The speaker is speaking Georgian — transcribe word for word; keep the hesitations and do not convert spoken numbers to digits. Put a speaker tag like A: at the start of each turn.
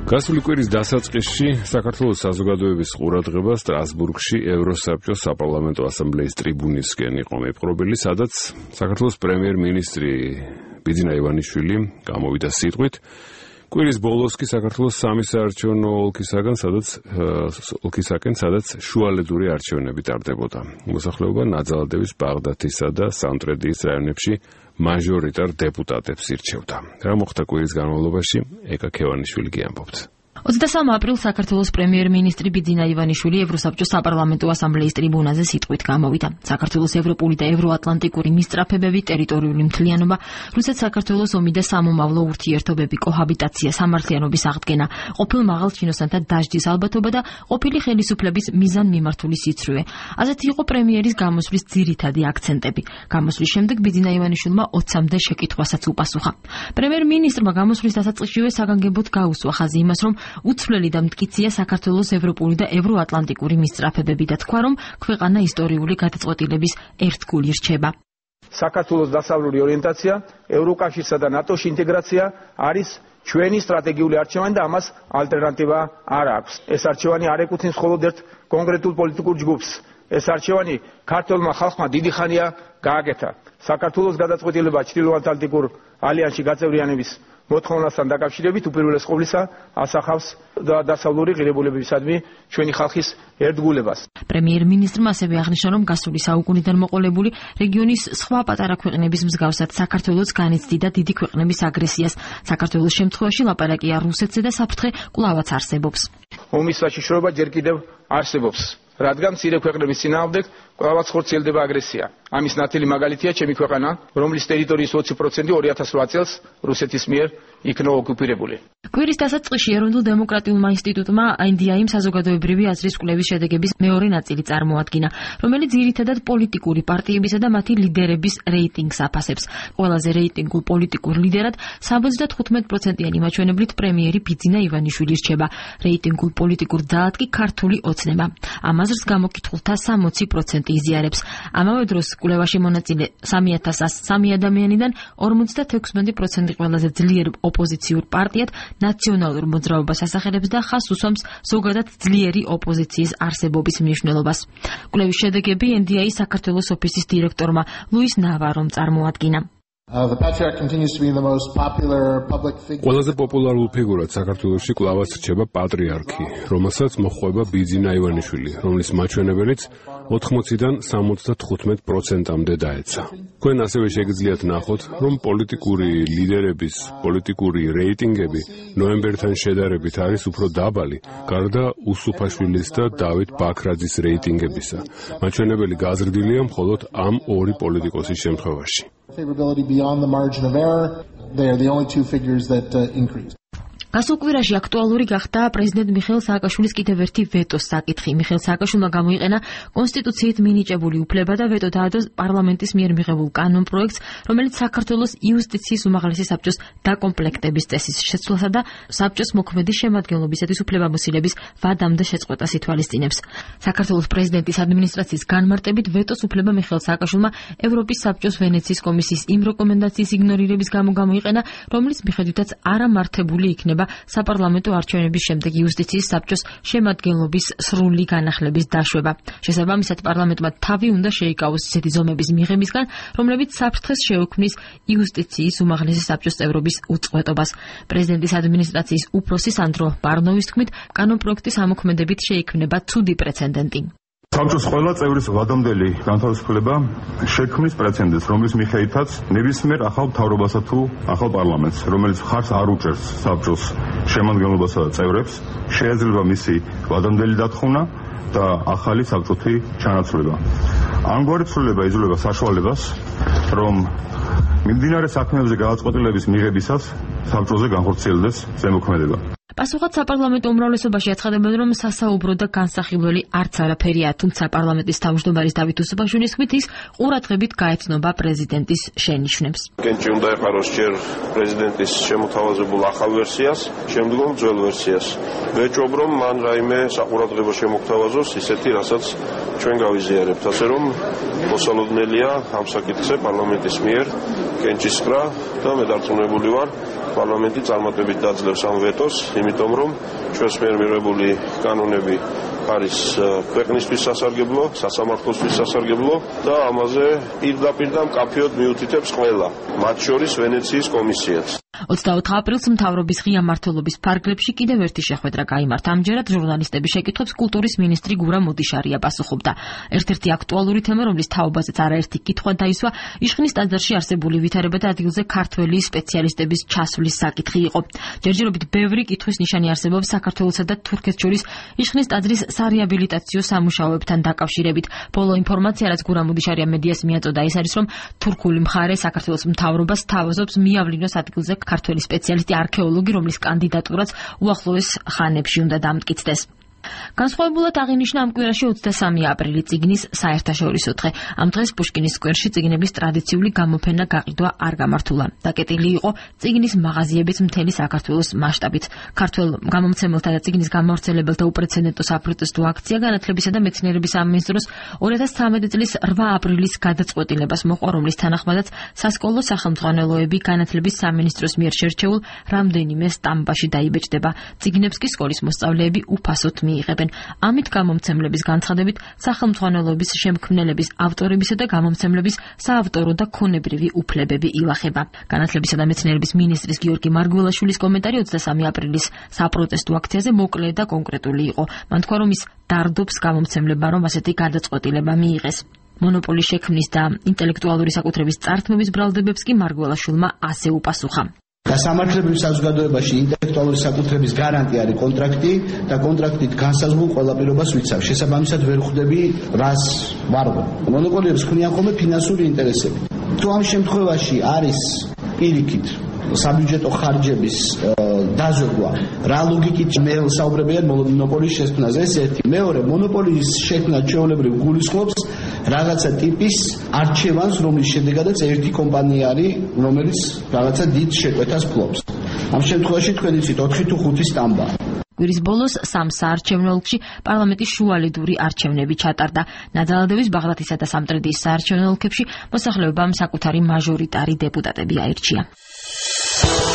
A: გასული კვირის დასაწყისში საქართველოს საზოგადოების ყურადღება სტრასბურგში ევროსაბჭოს საპარლამენტო ასამბლეის ტრიბუნისკენ იყო მიპყრობილი, სადაც საქართველოს პრემიერ-მინისტრი ბიძინა ივანიშვილი გამოვიდა სიტყვით. კვირის ბოლოს კი საქართველოს სამი საარჩევნო ოლქისაგან, სადაც ოლქისაკენ, სადაც შუალედური არჩევნები ტარდებოდა. მოსახლეობა ნაძალადევის, ბაღდათისა და სამტრედიის რაიონებში მაჟორიტარ დეპუტატებს ირჩევდა. რა მოხდა კვირის განმავლობაში? ეკა ქევანიშვილი გიამბობთ.
B: ოცდამეორე აპრილს საქართველოს პრემიერ-მინისტრი ბიძინა ივანიშვილი ევროსაბჭოს საპარლამენტო ასამბლეის ტრიბუნაზე სიტყვით გამოვიდა. საქართველოს ევროპული და ევროატლანტიკური მისწრაფებები, ტერიტორიული მთლიანობა, რუსეთ-საქართველოს ომი და სამომავლო ურთიერთობები, კოჰაბიტაცია, სამართლიანობის აღდგენა, ყოფილ მაღალ ჩინოსანთა დასჯის ალბათობა და ყოფილი ხელისუფლების მიზანმიმართული სიცრუე. ასეთი იყო პრემიერის გამოსვლის ძირითადი აქცენტები. გამოსვლის შემდეგ ბიძინა ივანიშვილმა ოცამდე შეკითხვასაც უპასუხა. პრემიერ-მინისტრმა გამოსვლის დასაწყისშივე საგანგებოდ გაუსვა ხაზი იმას, რომ უცვლელი და მტკიცია საქართველოს ევროპული და ევროატლანტიკური მისწრაფებები და თქვა, რომ ქვეყანა ისტორიული გადაწყვეტილების ერთგული რჩება.
C: საქართველოს დასავლური ორიენტაცია, ევროკავშირსა და ნატოში ინტეგრაცია არის ჩვენი სტრატეგიული არჩევანი და ამას ალტერნატივა არ აქვს. ეს არჩევანი არ ეკუთვნის მხოლოდ ერთ კონკრეტულ პოლიტიკურ ჯგუფს. ეს არჩევანი ქართველმა ხალხმა დიდი ხანია გააკეთა. საქართველოს გადაწყვეტილება ჩრდილოატლანტიკურ ალიანსში გაწევრიანების მოთხოვნასთან დაკავშირებით უპირველეს ყოვლისა ასახავს დასავლური ღირებულებებისადმი ჩვენი ხალხის ერთგულებას.
B: პრემიერ-მინისტრმა ასევე აღნიშნა, რომ გასული საუკუნიდან მოყოლებული რეგიონის სხვა პატარა ქვეყნების მსგავსად საქართველოს განიცდიდა დიდი ქვეყნების აგრესიას. საქართველოს შემთხვევაში ლაპარაკია რუსეთზე და საფრთხე კვლავაც არსებობს.
C: ომის საშიშროება ჯერ კიდევ არსებობს, რადგან მცირე ქვეყნების წინააღმდეგ კვლავაც ხორციელდება აგრესია. ამის ნათელი მაგალითია ჩემი ქვეყანა, რომლის ტერიტორიის ოცი პროცენტი ორი ათას რვა წელს რუსეთის მიერ იქნა ოკუპირებული.
B: კვირის დასაწყისში ეროვნულ დემოკრატიულმა ინსტიტუტმა ინდიაიმ საზოგადოებრივი აზრის კვლევის შედეგების მეორე ნაწილი წარმოადგინა, რომელიც ძირითადად პოლიტიკური პარტიებისა და მათი ლიდერების რეიტინგს აფასებს. ყველაზე რეიტინგულ პოლიტიკურ ლიდერად სამოცდათხუთმეტ პროცენტიანი მაჩვენებლით პრემიერი ბიძინა ივანიშვილი რჩება. რეიტინგულ პოლიტიკურ ძალად კი ქართული ოცნება. ამ აზრს გამოკითხულთა სამოცი პროცენტი იზიარებს. ამავე დროს კვლევაში მონაწილე სამი ათას სამი ადამიანიდან ორმოცდათექვსმეტი პროცენტი ყველაზე ძლიერ ოპოზიციურ პარტიად ნაციონალურ მოძრაობას ასახელებს და ხაზს უსვამს ზოგადად ძლიერი ოპოზიციის არსებობის მნიშვნელობას. კვლევის შედეგები ენ დი აის საქართველოს ოფისის დირექტორმა ლუის ნავარომ წარმოადგინა.
A: ყველაზე პოპულარულ ფიგურად საქართველოში კვლავაც რჩება პატრიარქი, რომელსაც მოჰყვება ბიძინა ივანიშვილი, რომლის მაჩვენებელიც ოთხმოციდან სამოცდათხუთმეტ პროცენტამდე დაეცა. თქვენ ასევე შეგიძლიათ ნახოთ, რომ პოლიტიკური ლიდერების პოლიტიკური რეიტინგები ნოემბერთან შედარებით არის უფრო დაბალი, გარდა უსუფაშვილის და დავით ბაქრაძის რეიტინგებისა. მაჩვენებელი გაზრდილია მხოლოდ ამ ორი პოლიტიკოსის შემთხვევაში.
D: Favorability beyond the margin of error, they are the only two figures that uh, increased.
B: გასულ კვირაში აქტუალური გახდა პრეზიდენტ მიხეილ სააკაშვილის კიდევ ერთი ვეტოს საკითხი. მიხეილ სააკაშვილმა გამოიყენა კონსტიტუციით მინიჭებული უფლება და ვეტო დაადო პარლამენტის მიერ მიღებულ კანონპროექტს, რომელიც საქართველოს იუსტიციის უმაღლესი საბჭოს დაკომპლექტების წესის შეცვლასა და საბჭოს მოქმედი შემადგენლობისათვის უფლებამოსილების ვადამდე შეწყვეტას ითვალისწინებს. საქართველოს პრეზიდენტის ადმინისტრაციის განმარტებით ვეტოს უფლება მიხეილ სააკაშვილმა ევროპის საბჭოს ვენეციის კომისიის იმ რეკომენდაციის იგნორირების გამო გამოიყენა, რომლის მიხედვითაც არამართებული იქნება საპარლამენტო არჩევნების შემდეგ იუსტიციის საბჭოს შემადგენლობის სრული განახლების დაშვება. შესაბამისად, პარლამენტმა თავი უნდა შეიკავოს ისეთი ზომების მიღებისგან, რომლებიც საფრთხეს შეუქმნის იუსტიციის უმაღლესი საბჭოს წევრობის უწყვეტობას. პრეზიდენტის ადმინისტრაციის უფროსი სანდრო ბარნოვის თქმით, კანონპროექტის ამოქმედებით შეიქმნება ცუდი პრეცედენტი.
E: საბჭოს ყველა წევრის ვადამდელი განთავისუფლება შექმნის პრეცედენტს, რომლის მიხედვითაც ნებისმიერ ახალ მთავრობასა თუ ახალ პარლამენტს, რომელიც ხარს არ უჭერს საბჭოს შემადგენლობასა და წევრებს, შეეძლება მისი ვადამდელი დათხოვნა და ახალი საბჭოთი ჩანაცვლება. ამგვარი ცვლილება იძლევა საშუალებას, რომ მიმდინარე საქმეებზე გადაწყვეტილების მიღებისას საბჭოზე განხორციელდეს ზემოქმედება.
B: პასუხად საპარლამენტო უმრავლესობაში აცხადებენ, რომ სასაუბრო და განსახილველი არც არაფერია, თუმცა პარლამენტის თავმჯდომარის დავით უსუბაშვილის თქმით, ის ყურადღებით გაეცნობა პრეზიდენტის შენიშვნებს.
F: კენჭი უნდა ეყაროს ჯერ პრეზიდენტის შემოთავაზებულ ახალ ვერსიას, შემდგომ ძველ ვერსიას. ვეჭვობ, რომ მან რაიმე საყურადღებო შემოგთავაზოს ისეთი, რასაც ჩვენ გავიზიარებთ, ასე რომ მოსალოდნელია ამ საკითხზე პარლამენტის მიერ კენჭისყრა და მე დარწმუნებული ვარ, პარლამენტი წარმატებით დაძლევს ამ ვეტოს, იმიტომ რომ ჩვენს მიერ მიღებული კანონები არის ქვეყნისთვის სასარგებლო, სასამართლოსთვის სასარგებლო და ამაზე პირდაპირ და მკაფიოდ მიუთითებს ყველა, მათ შორის ვენეციის კომისიაც.
B: ოცდაოთხ აპრილს მთავრობის ღია მმართველობის ფარგლებში კიდევ ერთი შეხვედრა გაიმართა. ამჯერად ჟურნალისტების შეკითხვებს კულტურის მინისტრი გურამ ოდიშარია პასუხობდა. ერთ-ერთი აქტუალური თემა, რომლის თაობაზეც არაერთი კითხვა დაისვა, იშხნის ტაძარში არსებული ვითარება და ადგილზე ქართველი სპეციალისტების ჩასვლის საკითხი იყო. ჯერჯერობით ბევრი კითხვის ნიშანი არსებობს საქართველოსა და თურქეთს შორის იშხნის ტაძრის სარეაბილიტაციო სამუშაოებთან დაკავშირებით. ბოლო ინფორმაცია, რაც გურამ ოდიშარია მედიას მიაწოდა, ის არის, რომ თურქული მხარე საქართველოს მთავრობას თავაზობს მიავლინოს ადგილზე ქართველი სპეციალისტი არქეოლოგი, რომლის კანდიდატურაც უახლოეს ხანებში უნდა დამტკიცდეს. განსხვავებულად აღინიშნა ამ კვირაში ოცდასამი აპრილი წიგნის საერთაშორისო დღე. ამ დღეს პუშკინის სკვერში წიგნების ტრადიციული გამოფენა გაყიდვა არ გამართულა. დაკეტილი იყო წიგნის მაღაზიებიც მთელი საქართველოს მასშტაბით. ქართველ გამომცემელთა და წიგნის გამავრცელებელთა უპრეცედენტო საპროტესტო აქცია განათლებისა და მეცნიერების სამინისტროს ორი ათას ცხრამეტი წლის რვა აპრილის გადაწყვეტილებას მოყვა, რომლის თანახმადაც სასკოლო სახელმძღვანელოები განათლების სამინისტროს მიერ შერჩეულ რამდენიმე სტამბაში დაიბეჭდება. წიგნებს კი სკოლის მოსწავლეები უფასოდ მიიღებენ. ამით გამომცემლების განცხადებით სახელმძღვანელოების შემქმნელების ავტორებისა და გამომცემლების საავტორო და ქონებრივი უფლებები ილახება. განათლებისა და მეცნიერების მინისტრის გიორგი მარგველაშვილის კომენტარი ოცდასამი აპრილის საპროტესტო აქციაზე მოკლე და კონკრეტული იყო. მან თქვა, რომ ის დარდობს გამომცემლებმა, რომ ასეთი გადაწყვეტილება მიიღეს. მონოპოლის შექმნის და ინტელექტუალური საკუთრების წართმების ბრალდებებს კი მარგველაშვილმა ასე უპასუხა.
G: და სამართლებრივ საზოგადოებაში ინტელექტუალური საკუთრების გარანტი არის კონტრაქტი და კონტრაქტით განსაზღვრულ ყველა პირობას ვიცავ. შესაბამისად ვერ ხვდები რას ვარღო. მონოპოლიებს ქმნიან ხოლმე ფინანსური ინტერესები. თუ ამ შემთხვევაში არის პირიქით საბიუჯეტო ხარჯების დაზოგვა, რა ლოგიკით მე საუბრებია მონოპოლის შექმნაზე, ეს ერთი. მეორე, მონოპოლის შექმნა ჩვეულებრივ გულისხმობს რაღაცა ტიპის არჩევანს, რომლის შედეგადაც ერთი კომპანია არის, რომელიც რაღაცა დიდ შეკვეთას ფლობს. ამ შემთხვევაში თქვენ იცით ოთხი თუ ხუთი სტამბაა.
B: კვირის ბოლოს სამ საარჩევნო ოლქში პარლამენტის შუალედური არჩევნები ჩატარდა. ნაძალადევის, ბაღდათისა და სამტრედიის საარჩევნო ოლქებში მოსახლეობამ საკუთარი მაჟორიტარი დეპუტატები აირჩია.